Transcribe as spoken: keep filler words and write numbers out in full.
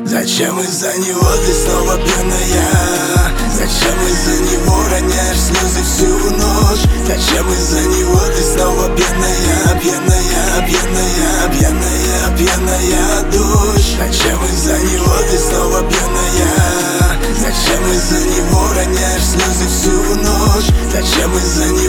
Зачем из-за него ты снова пьяная? Зачем из-за него роняешь слезы всю ночь? Зачем из-за него ты снова пьяная? Пьяная, пьяная, пьяная, пьяная дочь. Зачем из-за него ты снова пьяная? Зачем из-за него роняешь слезы всю ночь? Зачем из-за него